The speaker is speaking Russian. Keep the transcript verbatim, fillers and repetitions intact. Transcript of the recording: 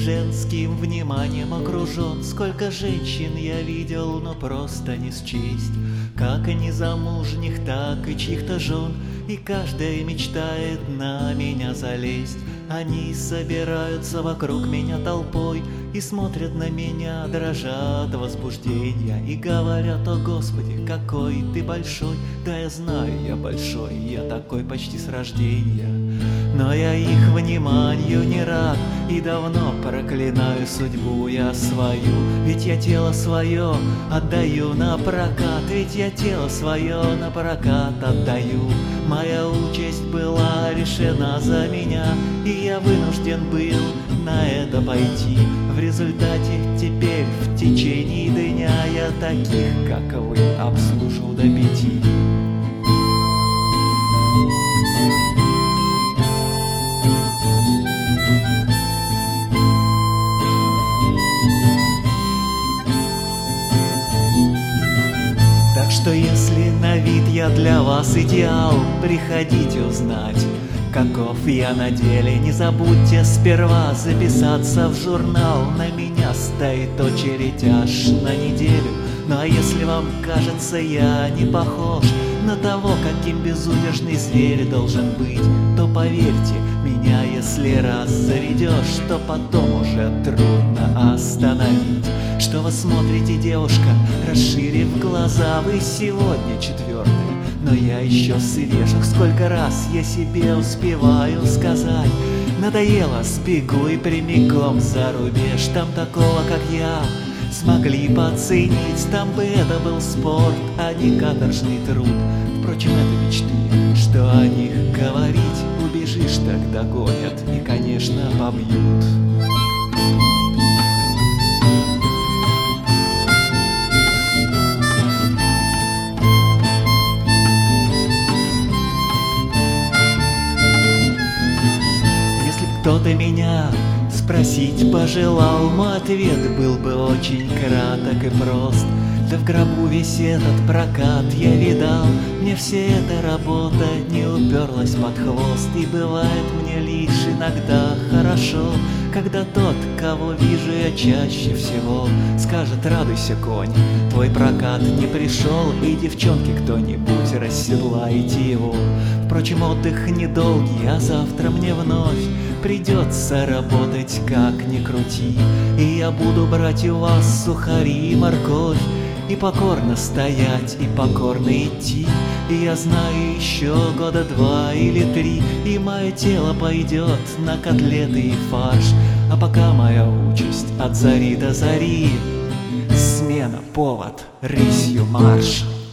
женским вниманием окружен. Сколько женщин я видел, но просто не счесть, как и незамужних, так и чьих-то жен. И каждая мечтает на меня залезть. Они собираются вокруг меня толпой и смотрят на меня, дрожат возбуждения, и говорят: о Господи, какой ты большой. Да я знаю, я большой, я такой почти с рождения. Но я их вниманию не рад и давно проклинаю судьбу я свою. Ведь я тело свое отдаю на прокат, ведь я тело свое на прокат отдаю. Моя участь была решена за меня, и я вынужден был на это пойти. В результате теперь в течение дня я таких, как вы, обслужу до пяти. Так что если на вид я для вас идеал, приходите узнать, каков я на деле. Не забудьте сперва записаться в журнал. На меня стоит очередь аж на неделю. Ну а если вам кажется, я не похож на того, каким безудержный зверь должен быть, то поверьте, меня если раз заведешь, то потом уже трудно остановить. Что вы смотрите, девушка, расширив глаза? Вы сегодня четвертая, но я еще свеж. Сколько раз я себе успеваю сказать: надоело, сбегу и прямиком за рубеж. Там такого, как я, смогли поценить. Там бы это был спорт, а не каторжный труд. Впрочем, это мечты, что о них говорить. Убежишь, так догонят и, конечно, побьют. Кто-то меня спросить пожелал, мой ответ был бы очень краток и прост. Да в гробу весь этот прокат я видал, мне вся эта работа не уперлась под хвост. И бывает мне лишь иногда хорошо, когда тот, кого вижу я чаще всего, скажет: радуйся, конь, твой прокат не пришел, и девчонки кто-нибудь расседлайте его. Впрочем, отдых недолгий, а завтра мне вновь придется работать, как ни крути. И я буду брать у вас сухари и морковь, и покорно стоять, и покорно идти. И я знаю, еще года два или три, и мое тело пойдет на котлеты и фарш. А пока моя участь от зари до зари — смена, повод, рысью марш.